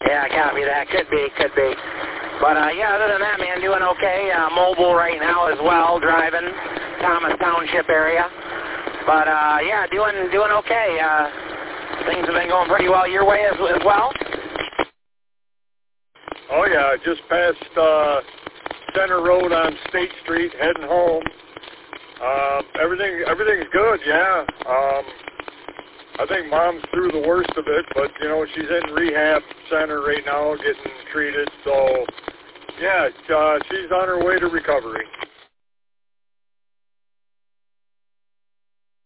Yeah, copy that. Could be. But, yeah, other than that, man, doing okay. Mobile right now as well, driving Thomas Township area. But, yeah, doing okay. Things have been going pretty well your way as well? Oh, yeah, just passed Center Road on State Street, heading home. Everything's good, yeah. I think Mom's through the worst of it, but, you know, she's in rehab center right now getting treated. So, yeah, she's on her way to recovery.